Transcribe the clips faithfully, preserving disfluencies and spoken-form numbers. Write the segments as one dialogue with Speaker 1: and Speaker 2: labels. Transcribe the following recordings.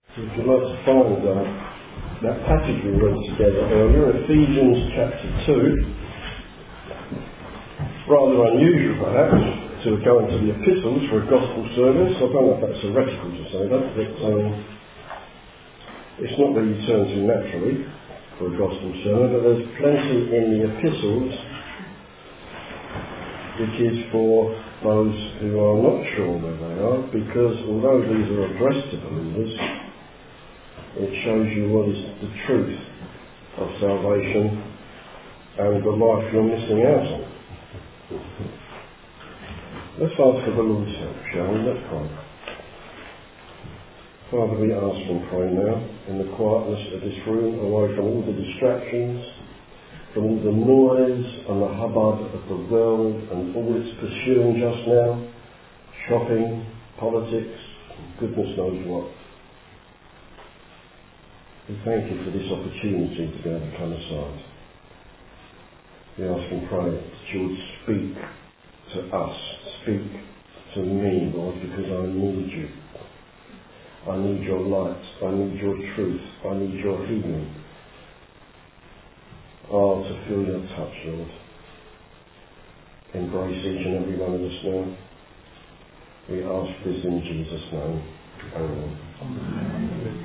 Speaker 1: So if you'd like to find uh, that passage we read together earlier, Ephesians chapter two, rather unusual perhaps to go into the epistles for a gospel service. I don't know if that's heretical to say that, but um, it's not where you turn to naturally for a gospel sermon, but there's plenty in the epistles which is for those who are not sure where they are, because although these are addressed to believers, it shows you what is the truth of salvation and the life you're missing out on. Let's ask for the Lord's help, shall we? Let's pray. Father, we ask and pray now in the quietness of this room, away from all the distractions, from all the noise and the hubbub of the world and all it's pursuing just now, shopping, politics, goodness knows what. We thank you for this opportunity to be able to come aside. We ask and pray that you would speak to us, speak to me, Lord, because I need you. I need your light, I need your truth, I need your healing. Oh, to feel your touch, Lord. Embrace each and every one of us now. We ask this in Jesus' name. Amen. Amen.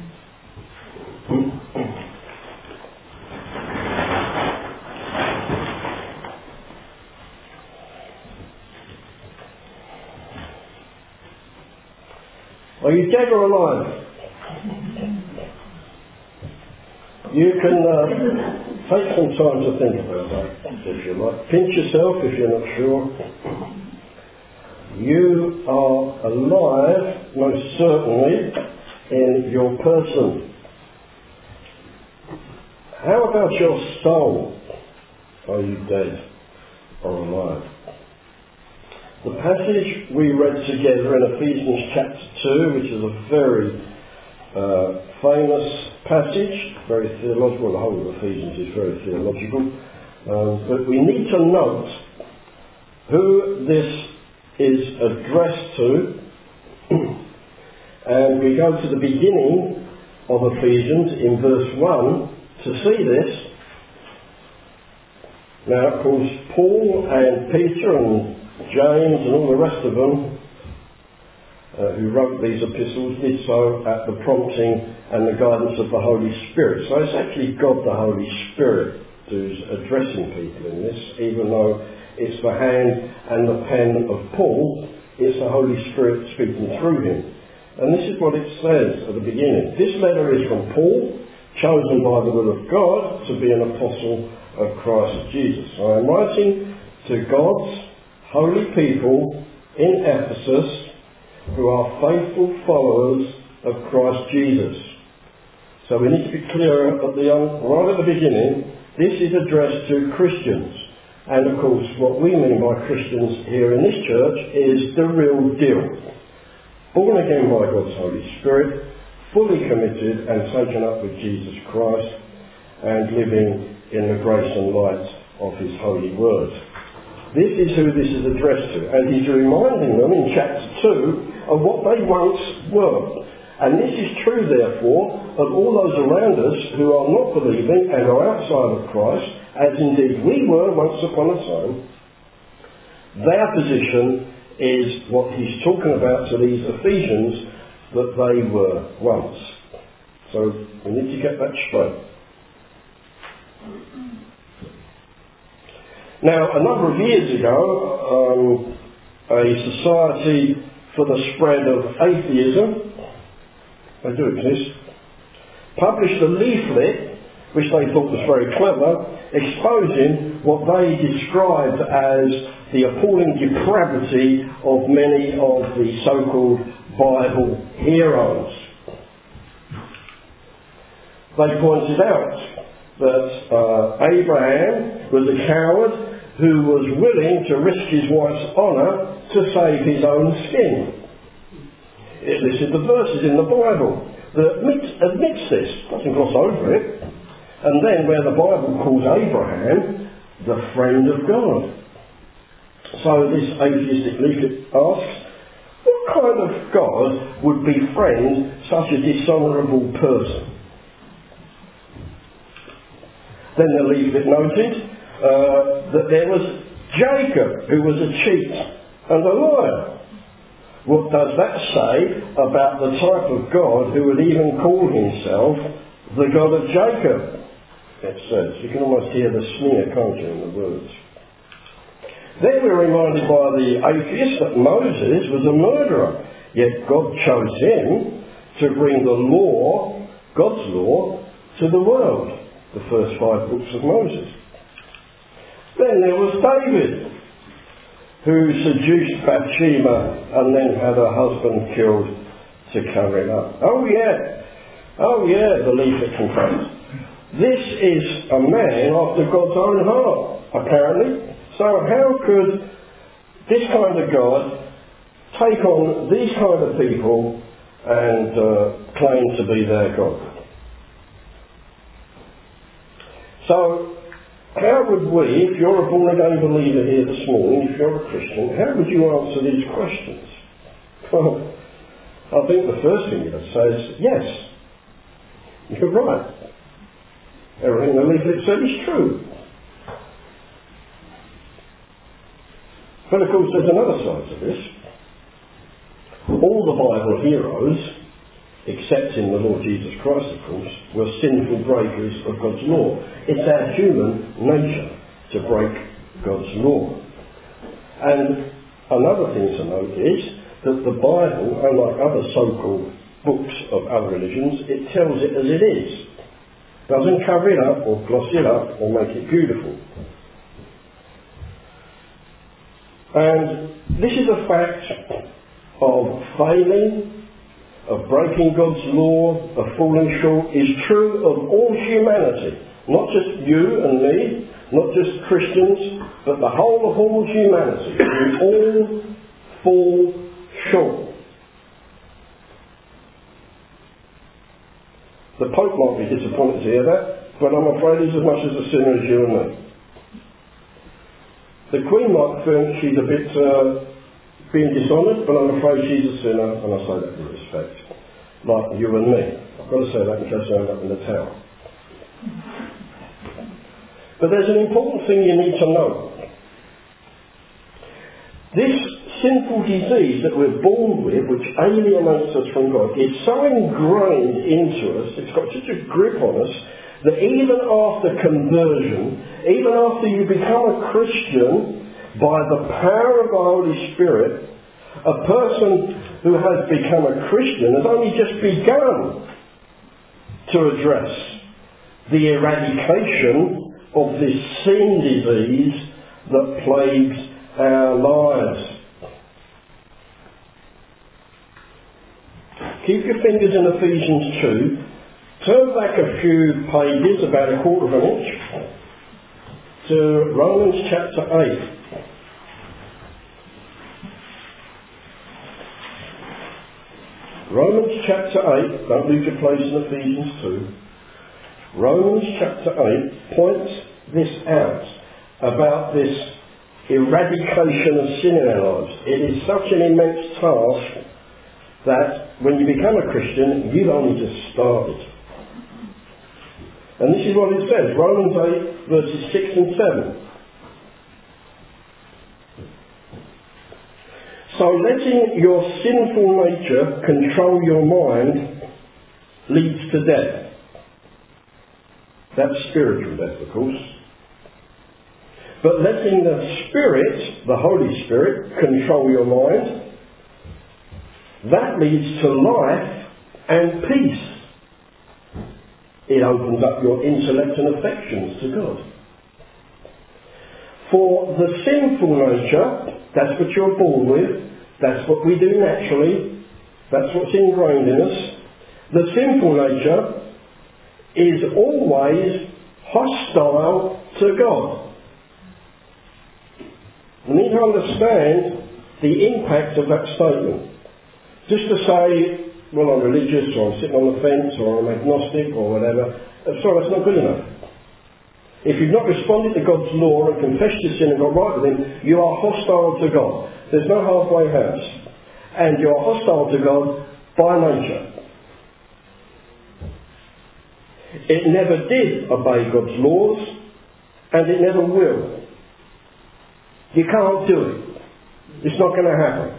Speaker 1: Are you dead or alive? You can uh, take some time to think about that, if you like. Pinch yourself if you're not sure. You are alive, most certainly, in your person. How about your soul? Are you dead or alive? The passage we read together in Ephesians chapter two, which is a very uh, famous passage, very theological, the whole of Ephesians is very theological, um, but we need to note who this is addressed to, and we go to the beginning of Ephesians in verse one to see this. Now, of course, Paul and Peter and James and all the rest of them uh, who wrote these epistles did so at the prompting and the guidance of the Holy Spirit. So it's actually God the Holy Spirit who's addressing people in this, even though it's the hand and the pen of Paul, it's the Holy Spirit speaking through him. And this is what it says at the beginning. This letter is from Paul, chosen by the will of God to be an apostle of Christ Jesus. I am writing to God's holy people in Ephesus who are faithful followers of Christ Jesus. So we need to be clear at the, right at the beginning, this is addressed to Christians. And of course what we mean by Christians here in this church is the real deal. Born again by God's Holy Spirit, fully committed and taken up with Jesus Christ and living in the grace and light of his holy word. This is who this is addressed to, and he's reminding them in chapter two of what they once were. And this is true, therefore, of all those around us who are not believing and are outside of Christ, as indeed we were once upon a time. Their position is what he's talking about to these Ephesians, that they were once. So we need to get that straight. Now, a number of years ago, um, a Society for the Spread of Atheism, they do exist, published a leaflet which they thought was very clever, exposing what they described as the appalling depravity of many of the so-called Bible heroes. They pointed out that uh, Abraham was a coward who was willing to risk his wife's honour to save his own skin. It listed the verses in the Bible that admits, admits this, doesn't gloss over it. And then where the Bible calls Abraham the friend of God. So this atheistic leaflet asks, what kind of God would befriend such a dishonourable person? Then the leaflet noted uh, that there was Jacob, who was a cheat and a liar. What does that say about the type of God who would even call himself the God of Jacob? It says. You can almost hear the sneer, can't you, in the words. Then we're reminded by the atheist that Moses was a murderer, yet God chose him to bring the law, God's law, to the world, the first five books of Moses. Then there was David, who seduced Bathsheba and then had her husband killed to cover it up. Oh yeah, oh yeah, the leaflet confessed. This is a man after God's own heart, apparently. So how could this kind of God take on these kind of people and uh, claim to be their God? So how would we, if you're a born-again believer here this morning, if you're a Christian, how would you answer these questions? Well, I think the first thing you'd say is, yes, you're right. Everything the leaflet said is true. But of course there's another side to this. All the Bible heroes, excepting the Lord Jesus Christ of course, were sinful breakers of God's law. It's our human nature to break God's law. And another thing to note is that the Bible, unlike other so-called books of other religions, it tells it as it is. Doesn't cover it up or gloss it up or make it beautiful. And this is a fact of failing, of breaking God's law, of falling short, is true of all humanity. Not just you and me, not just Christians, but the whole of all humanity. We all fall short. The Pope might be disappointed to hear that, but I'm afraid he's as much as a sinner as you and me. The Queen might think she's a bit uh, being dishonoured, but I'm afraid she's a sinner, and I say that with respect. Like you and me. I've got to say that in case I end up in the tower. But there's an important thing you need to know. This sinful disease that we're born with, which alienates us from God, is so ingrained into us, it's got such a grip on us, that even after conversion, even after you become a Christian, by the power of the Holy Spirit, a person who has become a Christian has only just begun to address the eradication of this sin disease that plagues our lives. Keep your fingers in Ephesians two. Turn back a few pages, about a quarter of an inch, to Romans chapter eight. Romans chapter eight, don't lose your place in Ephesians two. Romans chapter eight points this out about this eradication of sin in our lives. It is such an immense task that when you become a Christian, you've only just started. And this is what it says, Romans eight, verses six and seven. So letting your sinful nature control your mind leads to death. That's spiritual death, of course. But letting the Spirit, the Holy Spirit, control your mind, that leads to life and peace. It opens up your intellect and affections to God. For the sinful nature, that's what you're born with, that's what we do naturally, that's what's ingrained in us. The sinful nature is always hostile to God. We need to understand the impact of that statement. Just to say, well, I'm religious, or I'm sitting on the fence, or I'm agnostic, or whatever, I'm sorry, that's not good enough. If you've not responded to God's law and confessed your sin and got right with Him, you are hostile to God. There's no halfway house. and you're hostile to God by nature. It never did obey God's laws, and it never will. You can't do it. It's not going to happen.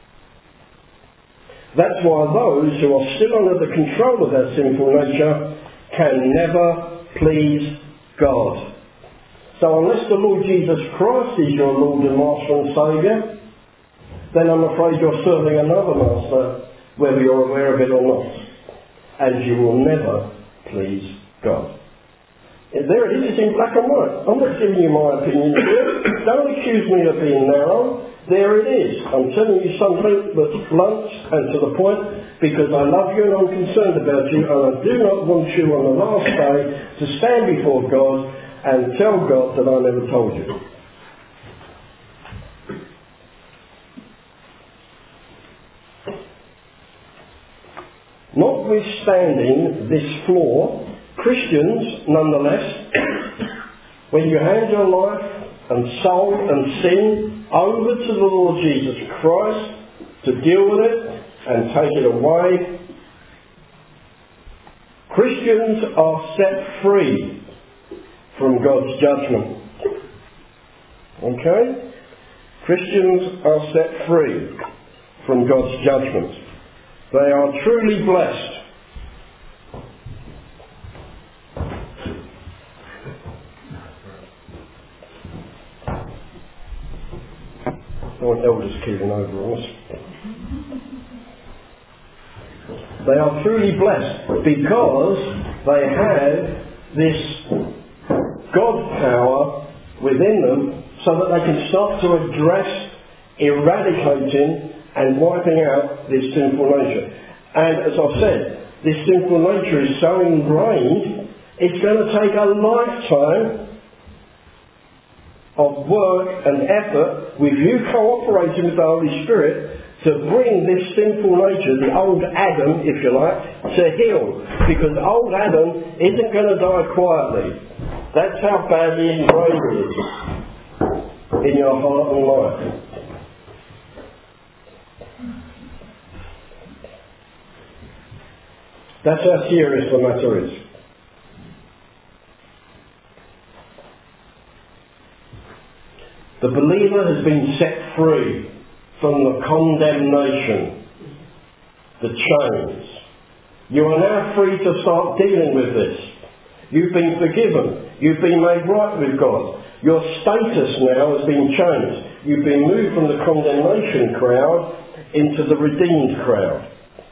Speaker 1: That's why those who are still under the control of their sinful nature can never please God. So unless the Lord Jesus Christ is your Lord and Master and Saviour, then I'm afraid you're serving another master, whether you're aware of it or not. And you will never please God. There it is, it's in black and white. I'm not giving you my opinion here. Don't accuse me of being narrow. There it is. I'm telling you something that's blunt and to the point, because I love you and I'm concerned about you, and I do not want you on the last day to stand before God and tell God that I never told you. Notwithstanding this flaw, Christians, nonetheless, when you hand your life and soul and sin over to the Lord Jesus Christ to deal with it and take it away, Christians are set free from God's judgment. Okay? Christians are set free from God's judgment. They are truly blessed. I want elders keeping over us. They are truly blessed because they have this God power within them so that they can start to address eradicating and wiping out this sinful nature. And as I've said, this sinful nature is so ingrained, it's going to take a lifetime of work and effort with you cooperating with the Holy Spirit to bring this sinful nature, the old Adam, if you like, to heal. Because old Adam isn't going to die quietly. That's how badly ingrained it is in your heart and life. That's how serious the matter is. The believer has been set free from the condemnation, the chains. You are now free to start dealing with this. You've been forgiven. You've been made right with God. Your status now has been changed. You've been moved from the condemnation crowd into the redeemed crowd.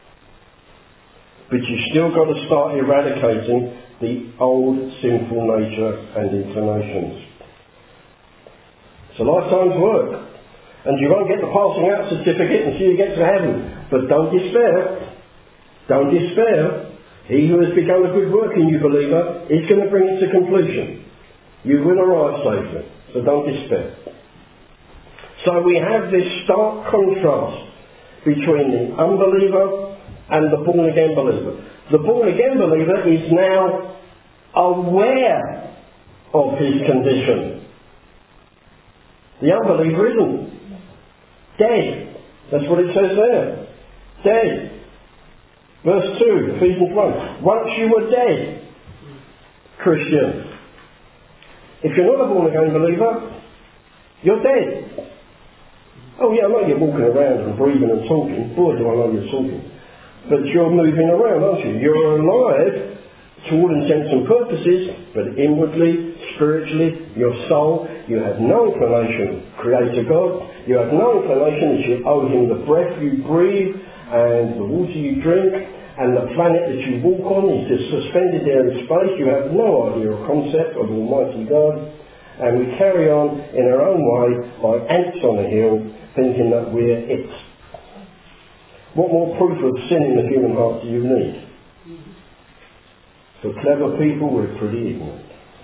Speaker 1: But you've still got to start eradicating the old sinful nature and inclinations. It's a lifetime's work. And you won't get the passing out certificate until you get to heaven. But don't despair. Don't despair. He who has begun a good work in you, believer, is going to bring it to completion. You will arrive safely. So don't despair. So we have this stark contrast between the unbeliever and the born-again believer. The born-again believer is now aware of his condition. The unbeliever isn't. Dead. That's what it says there. Dead. Verse two, Ephesians one. Once you were dead, Christian. If you're not a born-again believer, you're dead. Oh yeah, I know you're walking around and breathing and talking. Boy, do I know you're talking. But you're moving around, aren't you? You're alive to all intents and purposes, but inwardly, spiritually, your soul, you have no inclination, Creator God. You have no inclination that you owe Him the breath you breathe and the water you drink and the planet that you walk on is just suspended there in space. You have no idea or concept of Almighty God. And we carry on in our own way like ants on a hill thinking that we're it. What more proof of sin in the human heart do you need? For clever people, we're pretty ignorant.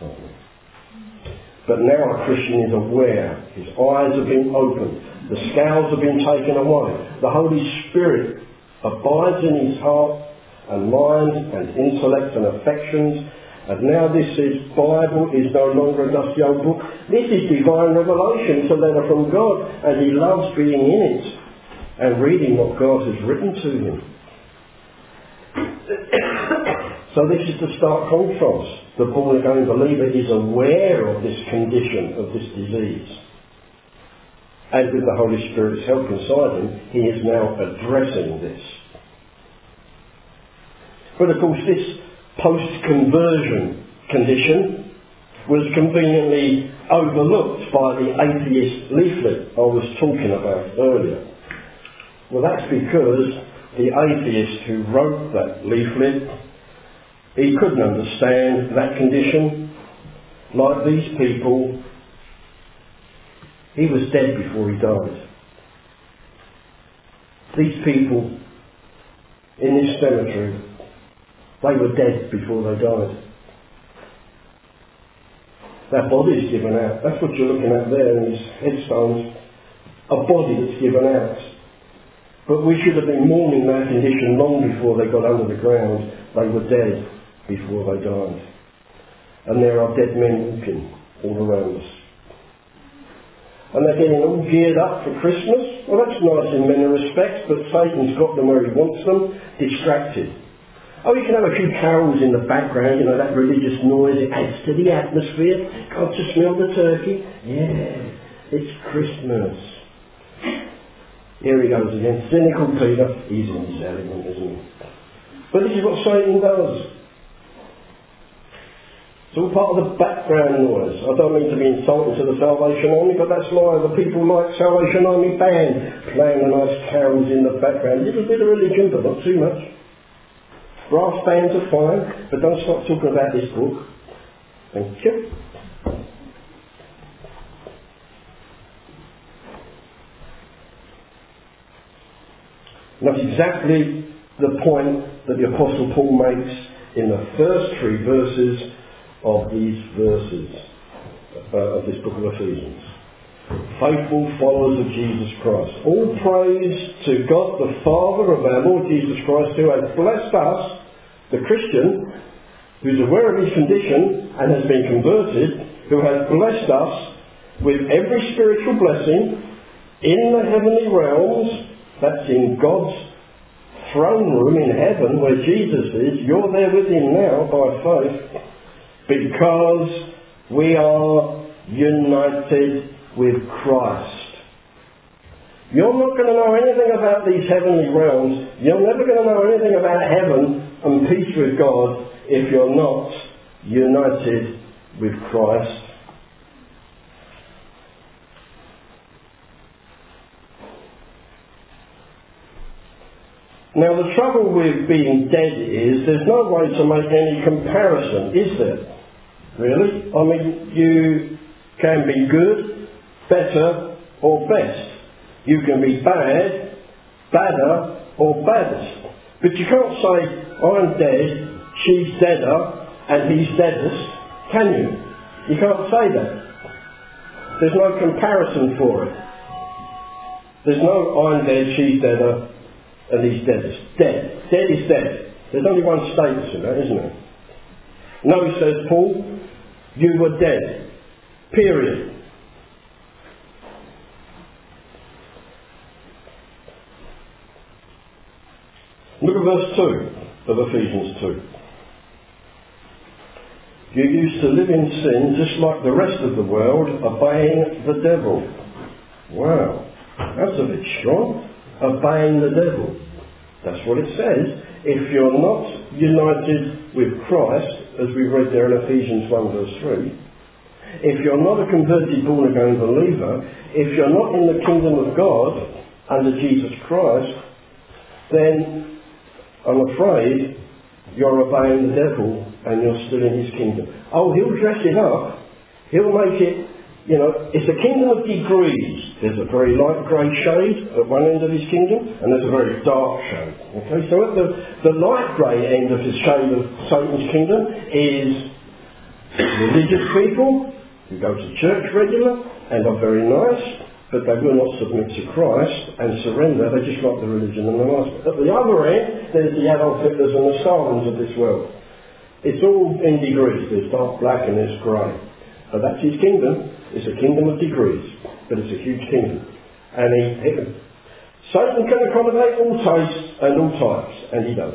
Speaker 1: But now a Christian is aware. His eyes have been opened. The scales have been taken away. The Holy Spirit abides in his heart and mind and intellect and affections. And now this is Bible is no longer a dusty old book. This is divine revelation. It's a letter from God, and he loves being in it. and reading what God has written to him. So this is the stark contrast. The born-again believer is aware of this condition, of this disease. And with the Holy Spirit's help inside him, he is now addressing this. But of course this post-conversion condition was conveniently overlooked by the atheist leaflet I was talking about earlier. Well, that's because the atheist who wrote that leaflet, he couldn't understand that condition. Like these people, he was dead before he died. These people in this cemetery, they were dead before they died. Their body's given out. That's what you're looking at there in his headstones. A body that's given out. But we should have been mourning that condition long before they got under the ground. They were dead before they died. And there are dead men walking all around us. And they're getting all geared up for Christmas. Well, that's nice in many respects, but Satan's got them where he wants them, distracted. Oh, you can have a few carols in the background, you know, that religious noise, it adds to the atmosphere. Can't you smell the turkey? Yeah, it's Christmas. Here he goes again. Cynical Peter. He's in his element, isn't he? But this is what Satan does. It's all part of the background noise. I don't mean to be insulting to the Salvation Army, but that's why the people like Salvation Army band, playing the nice carols in the background. A little bit of religion, but not too much. Brass bands are fine, but don't stop talking about this book. Thank you. And that's exactly the point that the Apostle Paul makes in the first three verses of these verses uh, of this book of Ephesians. Faithful followers of Jesus Christ. All praise to God the Father of our Lord Jesus Christ, who has blessed us, the Christian, who's aware of his condition and has been converted, who has blessed us with every spiritual blessing in the heavenly realms. That's in God's throne room in heaven where Jesus is. You're there with him now by faith, because we are united with Christ. You're not going to know anything about these heavenly realms. You're never going to know anything about heaven and peace with God if you're not united with Christ. Now the trouble with being dead is there's no way to make any comparison, is there? Really? I mean, you can be good, better, or best. You can be bad, badder, or baddest. But you can't say, I'm dead, she's deader, and he's deadest, can you? You can't say that. There's no comparison for it. There's no I'm dead, she's deader, and he's deadest. Dead. Dead is dead. There's only one status in that, isn't there? No, says Paul, you were dead. Period. Look at verse two of Ephesians two. You used to live in sin just like the rest of the world, obeying the devil. Wow, that's a bit strong. Obeying the devil. That's what it says. If you're not united with Christ, as we read there in Ephesians one verse three, if you're not a converted born-again believer, if you're not in the kingdom of God under Jesus Christ, then I'm afraid you're obeying the devil and you're still in his kingdom. Oh, he'll dress it up. He'll make it, you know, it's a kingdom of degrees. There's a very light grey shade at one end of his kingdom, and there's a very dark shade. Okay, so at the, the light grey end of the shade of Satan's kingdom is religious people who go to church regular and are very nice, but they will not submit to Christ and surrender. They just like the religion and the master. At the other end, there's the Adolf Hitlers and the Stalins of this world. It's all in degrees. There's dark black and there's grey. But that's his kingdom. It's a kingdom of degrees, but it's a huge kingdom. And he, Satan can accommodate all tastes and all types, and he does.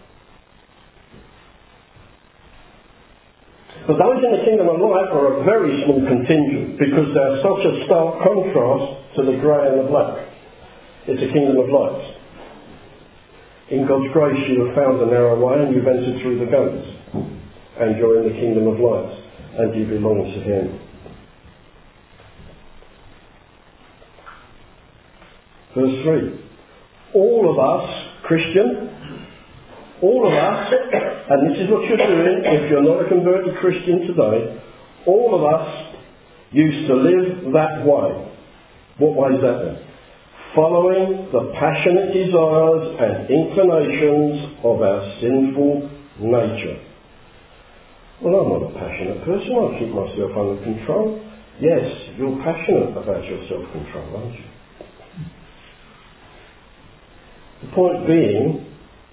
Speaker 1: But those in the kingdom of light are a very small contingent, because they're such a stark contrast to the grey and the black. It's a kingdom of light. In God's grace you have found the narrow way and you've entered through the gates. And you're in the kingdom of light, and you belong to him. Verse three. All of us, Christian, all of us, and this is what you're doing if you're not a converted Christian today, all of us used to live that way. What way is that then? Following the passionate desires and inclinations of our sinful nature. Well, I'm not a passionate person, I keep myself under control. Yes, you're passionate about your self-control, aren't you? The point being,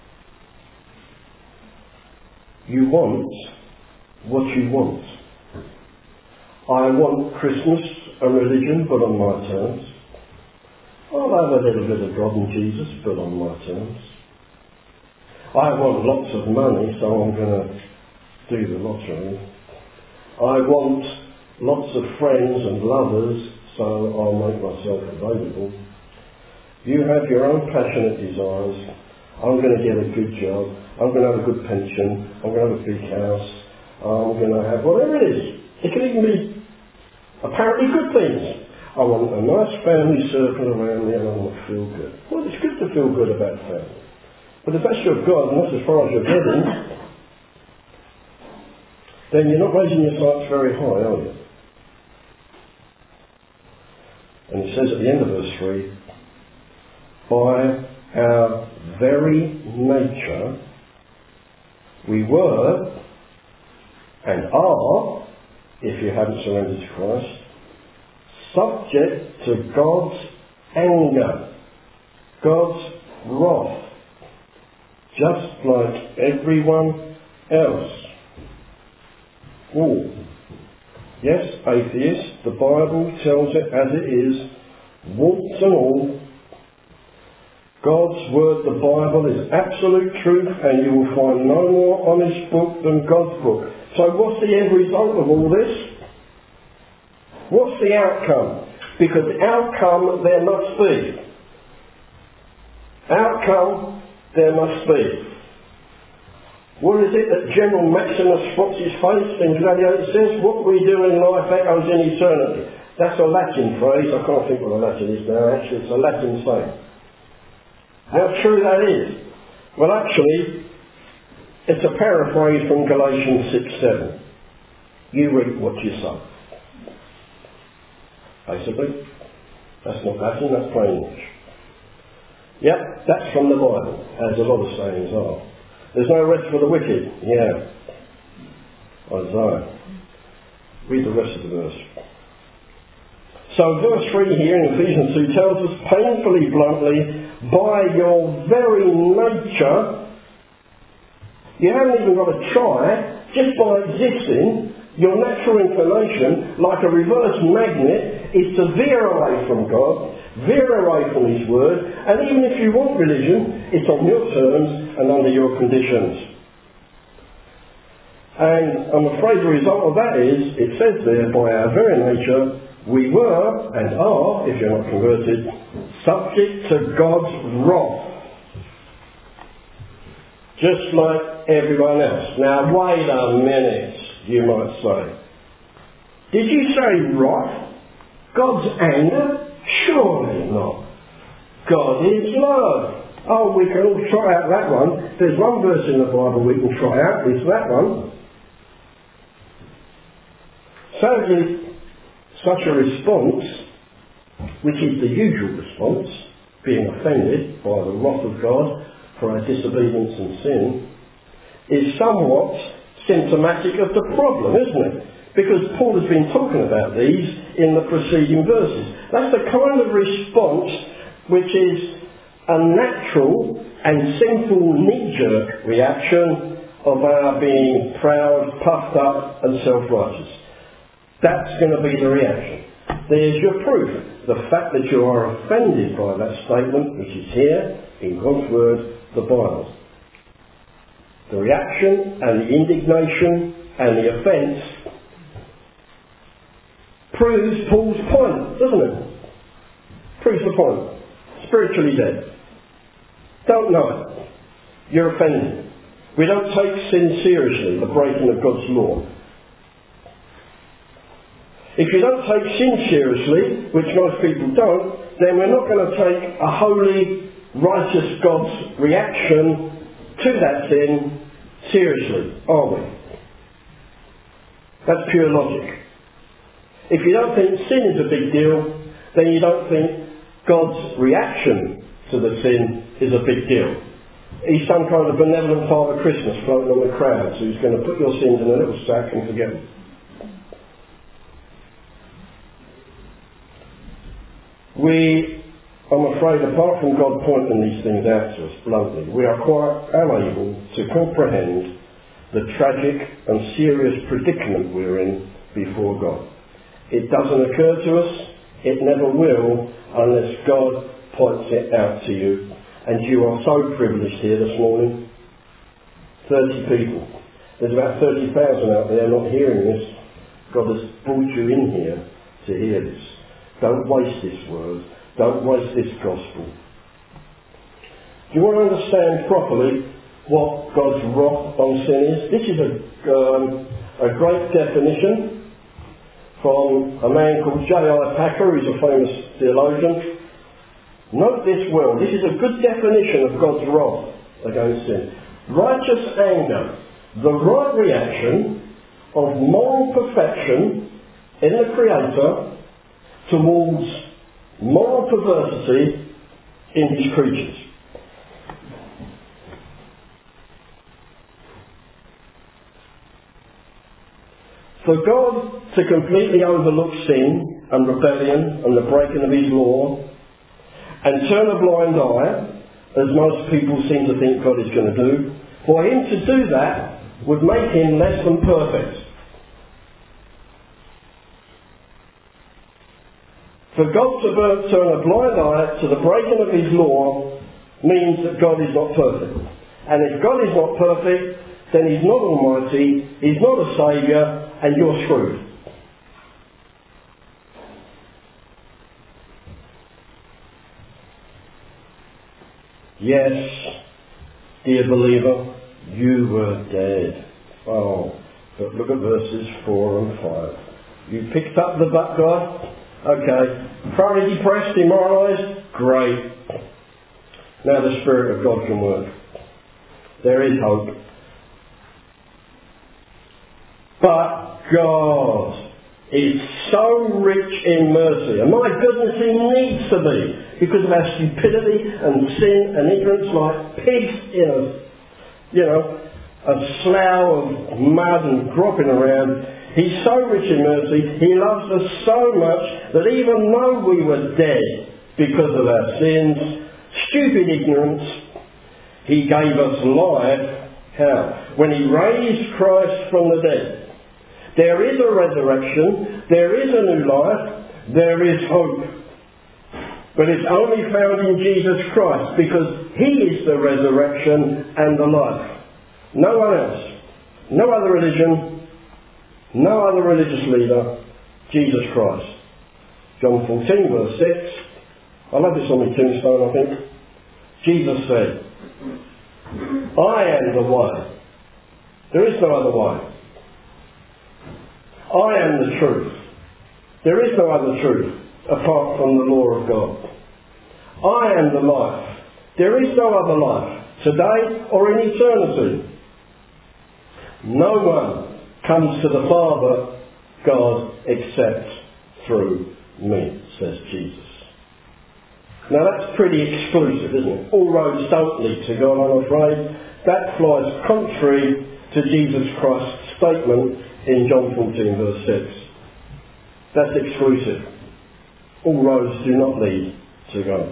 Speaker 1: you want what you want. I want Christmas, a religion, but on my terms. I'll have a little bit of God and Jesus, but on my terms. I want lots of money, so I'm going to do the lottery. I want lots of friends and lovers, so I'll make myself available. You have your own passionate desires. I'm going to get a good job. I'm going to have a good pension. I'm going to have a big house. I'm going to have whatever it is. It can even be apparently good things. I want a nice family circle around me and I want to feel good. Well, it's good to feel good about family. But if that's your God and that's as far as you're getting, then you're not raising your sights very high, are you? And it says at the end of verse three, by our very nature, we were and are, if you haven't surrendered to Christ, subject to God's anger, God's wrath, just like everyone else. Oh, yes, atheists, the Bible tells it as it is, warts and all. God's word, the Bible, is absolute truth, and you will find no more honest book than God's book. So what's the end result of all this? What's the outcome? Because outcome there must be. Outcome there must be. What is it that General Maximus spots his face in Gladiator says? What we do in life echoes in eternity. That's a Latin phrase. I can't think what the Latin is now. Actually, it's a Latin saying. How true that is? Well, actually, it's a paraphrase from Galatians six seven. You reap what you sow. Basically, that's not Latin, that's plain English. Yep, that's from the Bible, as a lot of sayings are. There's no rest for the wicked. Yeah. Isaiah. Read the rest of the verse. So verse three here in Ephesians two tells us painfully bluntly, by your very nature, you haven't even got to try, just by existing, your natural inclination, like a reverse magnet, is to veer away from God, veer away from his word, and even if you want religion, it's on your terms and under your conditions. And I'm afraid the result of that is, it says there, by our very nature, we were, and are, if you're not converted, subject to God's wrath. Just like everyone else. Now, wait a minute, you might say. Did you say wrath? God's anger? Surely not. God is love. Oh, we can all try out that one. There's one verse in the Bible we can try out. It's that one. Sadly, such a response, which is the usual response, being offended by the wrath of God for our disobedience and sin, is somewhat symptomatic of the problem, isn't it? Because Paul has been talking about these in the preceding verses. That's the kind of response which is a natural and simple knee-jerk reaction of our being proud, puffed up and self-righteous. That's going to be the reaction. There's your proof. The fact that you are offended by that statement, which is here in God's Word, the Bible. The reaction and the indignation and the offence proves Paul's point, doesn't it? Proves the point. Spiritually dead. Don't know it. You're offended. We don't take sin seriously, the breaking of God's law. If you don't take sin seriously, which most people don't, then we're not going to take a holy, righteous God's reaction to that sin seriously, are we? That's pure logic. If you don't think sin is a big deal, then you don't think God's reaction to the sin is a big deal. He's some kind of benevolent Father Christmas floating on the crowds who's going to put your sins in a little sack and forget them. We, I'm afraid, apart from God pointing these things out to us bluntly, we are quite unable to comprehend the tragic and serious predicament we're in before God. It doesn't occur to us, it never will, unless God points it out to you. And you are so privileged here this morning. thirty people. There's about thirty thousand out there not hearing this. God has brought you in here to hear this. Don't waste this word. Don't waste this gospel. Do you want to understand properly what God's wrath on sin is? This is a, um, a great definition from a man called J I Packer, who's a famous theologian. Note this well. This is a good definition of God's wrath against sin. Righteous anger, the right reaction of moral perfection in the Creator towards moral perversity in His creatures. For God to completely overlook sin and rebellion and the breaking of His law and turn a blind eye, as most people seem to think God is going to do, for Him to do that would make Him less than perfect. For God to turn a blind eye to the breaking of His law means that God is not perfect. And if God is not perfect, then He's not almighty, He's not a saviour, and you're screwed. Yes, dear believer, you were dead. Oh, but look at verses four and five. You picked up the butt, God? Okay. Thoroughly depressed, demoralised? Great. Now the Spirit of God can work. There is hope. But God is so rich in mercy. And my goodness, He needs to be. Because of our stupidity and sin and ignorance, like pigs in a, you know, a slough of mud and groping around. He's so rich in mercy, He loves us so much that even though we were dead because of our sins, stupid ignorance, He gave us life. How? When He raised Christ from the dead. There is a resurrection, there is a new life, there is hope. But it's only found in Jesus Christ because He is the resurrection and the life. No one else. No other religion. No other religious leader. Jesus Christ. John fourteen verse six. I love this on my tombstone, I think. Jesus said, I am the way. There is no other way. I am the truth. There is no other truth apart from the law of God. I am the life. There is no other life, today or in eternity. No one comes to the Father, God, except through me, says Jesus. Now that's pretty exclusive, isn't it? All roads don't lead to God, I'm afraid. That flies contrary to Jesus Christ's statement in John fourteen verse six. That's exclusive. All roads do not lead to God.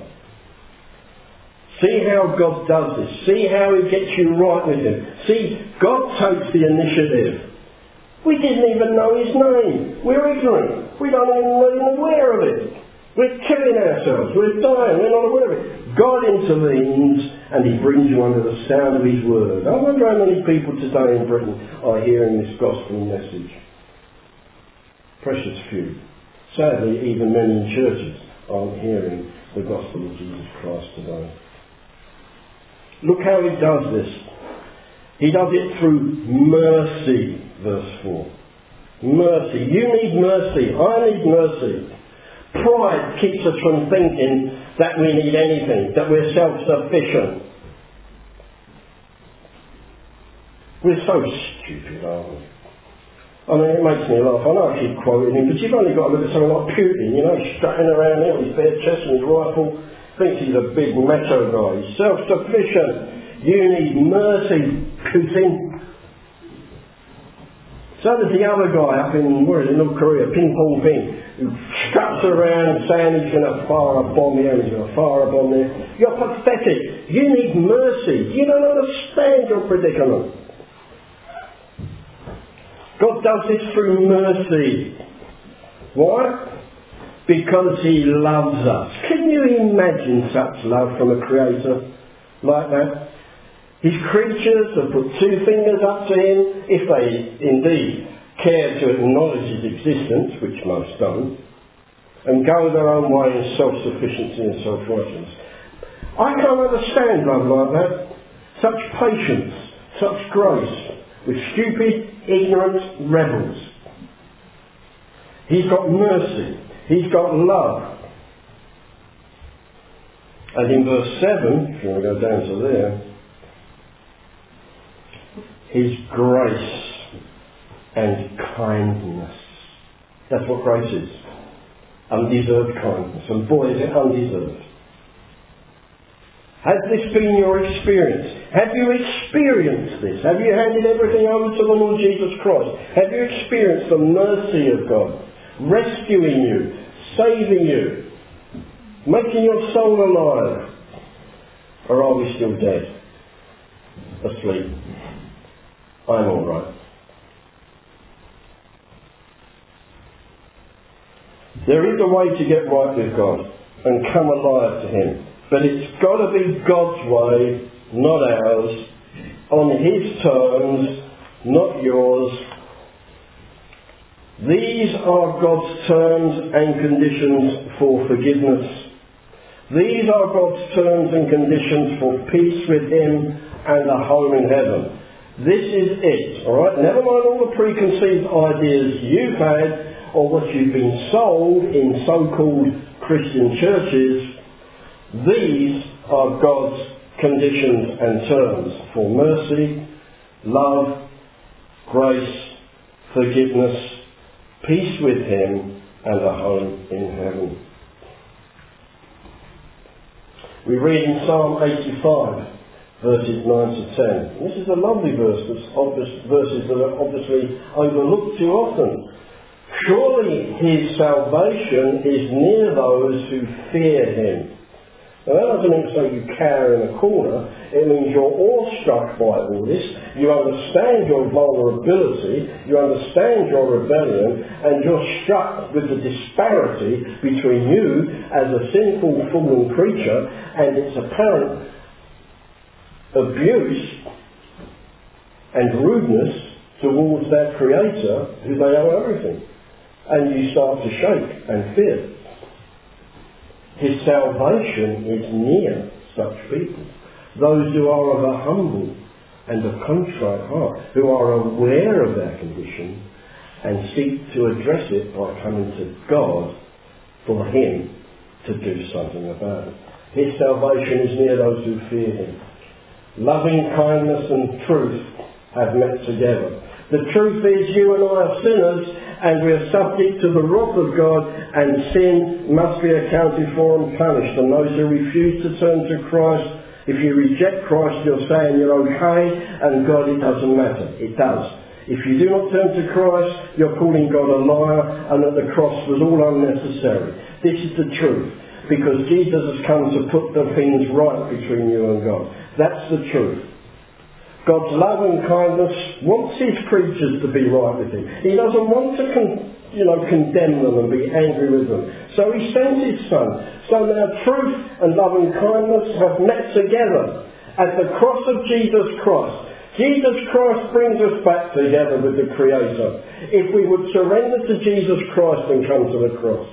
Speaker 1: See how God does this. See how He gets you right with Him. See, God takes the initiative We didn't even know his name. We're ignorant. We don't even know even aware of it. We're killing ourselves. We're dying. We're not aware of it. God intervenes and he brings you under the sound of his word. I wonder how many people today in Britain are hearing this gospel message. Precious few. Sadly, even many in churches aren't hearing the gospel of Jesus Christ today. Look how he does this. He does it through mercy, verse four. Mercy. You need mercy. I need mercy. Pride keeps us from thinking that we need anything, that we're self-sufficient. We're so stupid, aren't we? I mean, it makes me laugh. I know I keep quoting him, but you've only got to look at someone like Putin, you know, strutting around here with his bare chest and his rifle. Thinks he's a big macho guy. He's self-sufficient. You need mercy, Putin. So does the other guy up in, where is it, North Korea, Ping Pong Ping, who struts around saying he's going to fire a bomb here, he's going to fire a bomb there. You're pathetic. You need mercy. You don't understand your predicament. God does this through mercy. Why? Because he loves us. Can you imagine such love from a creator like that? His creatures have put two fingers up to him, if they indeed care to acknowledge his existence, which most don't, and go their own way in self-sufficiency and self-righteousness. I can't understand love like that. Such patience, such grace, with stupid, ignorant rebels. He's got mercy. He's got love. And in verse seven, if you want to go down to there, his grace and kindness. That's what grace is. Undeserved kindness. And boy, is it undeserved. Has this been your experience? Have you experienced this? Have you handed everything over to the Lord Jesus Christ? Have you experienced the mercy of God, rescuing you, saving you, making your soul alive? Or are we still dead, asleep? I'm all right. There is a way to get right with God and come alive to him. But it's got to be God's way, not ours, on his terms, not yours. These are God's terms and conditions for forgiveness. These are God's terms and conditions for peace with him and a home in heaven. This is it, alright? Never mind all the preconceived ideas you've had or what you've been sold in so-called Christian churches. These are God's conditions and terms for mercy, love, grace, forgiveness, peace with him, and a home in heaven. We read in Psalm eighty-five, verses nine to ten. This is a lovely verse, verses that are obviously overlooked too often. Surely his salvation is near those who fear him. Now that doesn't mean say you cower in a corner. It means you're awestruck by all this. You understand your vulnerability. You understand your rebellion. And you're struck with the disparity between you as a sinful, fallen creature and its apparent abuse and rudeness towards that Creator who they owe everything. And you start to shake and fear. His salvation is near such people. Those who are of a humble and a contrite heart, who are aware of their condition and seek to address it by coming to God for him to do something about it. His salvation is near those who fear him. Loving kindness and truth have met together. The truth is you and I are sinners and we are subject to the wrath of God, and sin must be accounted for and punished. And those who refuse to turn to Christ, if you reject Christ, you're saying you're okay, and God, it doesn't matter. It does. If you do not turn to Christ, you're calling God a liar, and that the cross was all unnecessary. This is the truth, because Jesus has come to put the things right between you and God. That's the truth. God's love and kindness wants his creatures to be right with him. He doesn't want to con- you know, condemn them and be angry with them. So he sends his Son. So now truth and love and kindness have met together at the cross of Jesus Christ. Jesus Christ brings us back together with the Creator if we would surrender to Jesus Christ and come to the cross.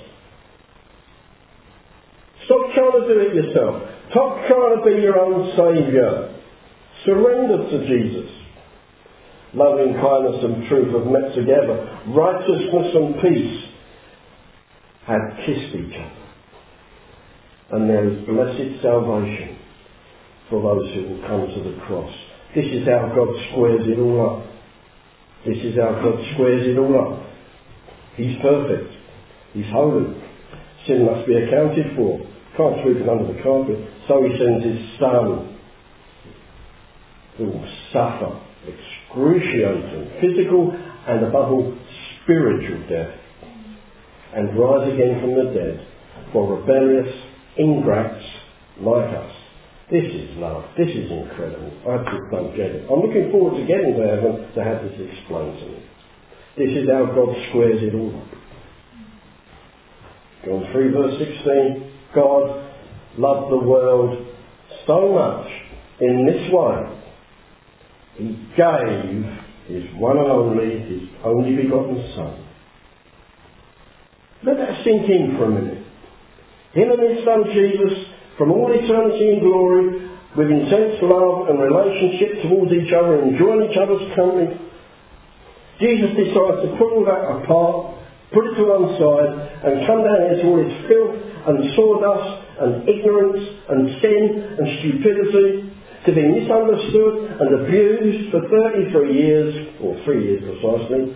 Speaker 1: Stop trying to do it yourself. Stop trying to be your own saviour. Surrender to Jesus. Loving kindness and truth have met together. Righteousness and peace have kissed each other. And there is blessed salvation for those who will come to the cross. This is how God squares it all up. This is how God squares it all up. He's perfect. He's holy. Sin must be accounted for. Can't sweep it under the carpet. So he sends his Son, who will suffer excruciating physical and above all spiritual death and rise again from the dead for rebellious ingrates like us. This is love. This is incredible. I just don't get it. I'm looking forward to getting to heaven to have this explained to me. This is how God squares it all up. John three verse sixteen, God loved the world so much in this way. He gave his one and only, his only begotten Son. Let that sink in for a minute. Him and his Son Jesus, from all eternity in glory, with intense love and relationship towards each other, enjoying each other's company, Jesus decides to put all that apart, put it to one side, and come down here to all its filth and sawdust and ignorance and sin and stupidity, to be misunderstood and abused for thirty-three years, or three years precisely,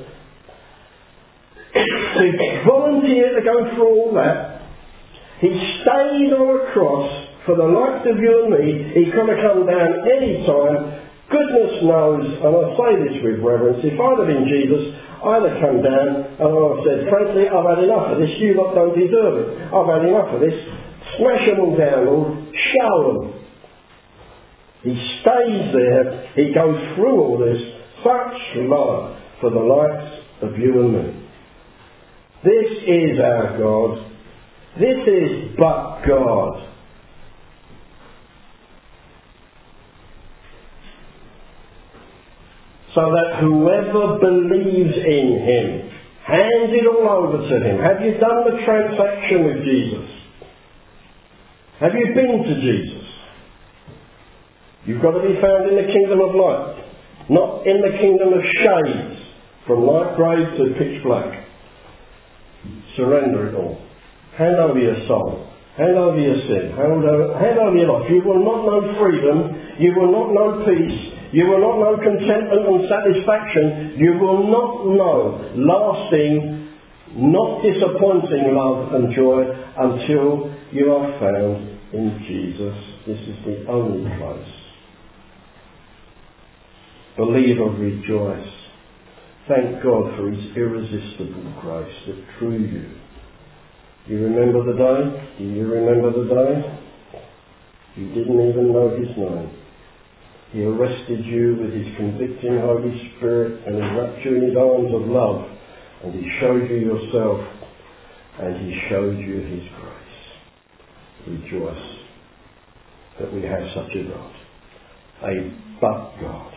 Speaker 1: to volunteer to go through all that. He stayed on a cross for the likes of you and me. He could have come down any time. Goodness knows, and I say this with reverence, if I'd have been Jesus, I'd have come down and I'd have said, frankly, I've had enough of this. You lot don't deserve it. I've had enough of this. Smash them all down, Lord. Show them. He stays there. He goes through all this. Such love for the likes of you and me. This is our God. This is but God. So that whoever believes in him, hands it all over to him. Have you done the transaction with Jesus? Have you been to Jesus? You've got to be found in the kingdom of light, not in the kingdom of shades, from light grey to pitch black. Surrender it all. Hand over your soul. Hand over your sin. Hand over, hand over your life. You will not know freedom. You will not know peace. You will not know contentment and satisfaction. You will not know lasting, not disappointing love and joy until you are found in Jesus. This is the only place. Believer, rejoice. Thank God for his irresistible grace that drew you. You remember the day? Do you remember the day? You didn't even know his name. He arrested you with his convicting Holy Spirit and he wrapped you in his arms of love, and he showed you yourself and he showed you his grace. Rejoice that we have such a God, a but God.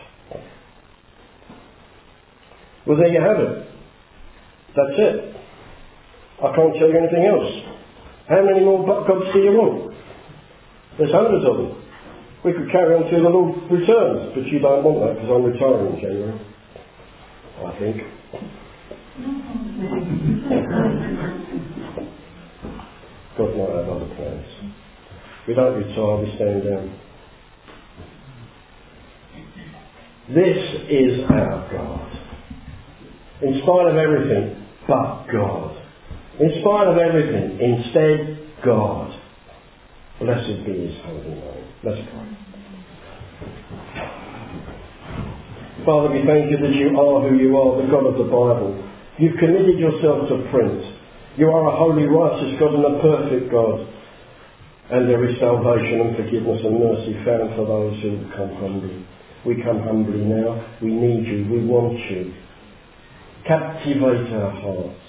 Speaker 1: Well, there you have it. That's it. I can't tell you anything else. How many more but gods do you want? There's hundreds of them. We could carry on till the Lord returns, but you don't want that because I'm retiring in January, I think. God might have other plans. We don't retire, we stand down. This is our God. In spite of everything, but God. In spite of everything, instead, God. Blessed be his holy name. Let's pray. Father, we thank you that you are who you are, the God of the Bible. You've committed yourself to print. You are a holy, righteous God and a perfect God. And there is salvation and forgiveness and mercy found for those who come humbly. We come humbly now. We need you. We want you. Captivate our hearts.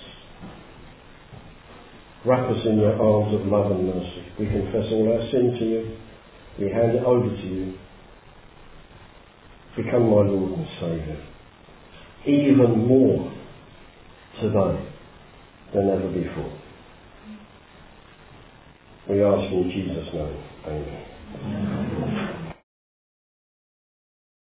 Speaker 1: Wrap us in your arms of love and mercy. We confess all our sin to you. We hand it over to you. Become my Lord and Saviour. Even more today than ever before. We ask in Jesus' name. Amen.